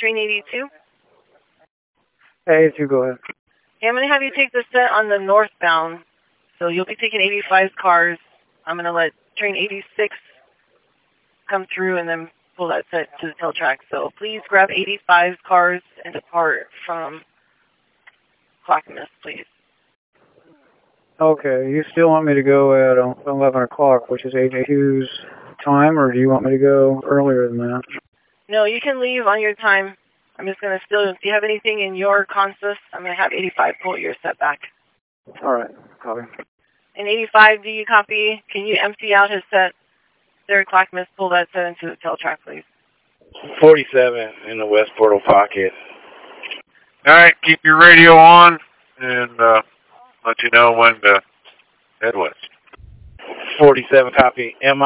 train 82. Hey, you go ahead. Hey, I'm going to have you take the set on the northbound. So you'll be taking 85's cars. I'm going to let train 86 come through and then pull that set to the tail track. So please grab 85's cars and depart from Clackamas, please. Okay, you still want me to go at 11 o'clock, which is AJQ's time, or do you want me to go earlier than that? No, you can leave on your time. I'm just going to still, if you have anything in your consist, I'm going to have 85 pull your set back. All right, copy. And 85, do you copy? Can you empty out his set? Third Clackamas, pull that set into the tail track, please. 47 in the west portal pocket. All right, keep your radio on and let you know when to head west. 47 copy.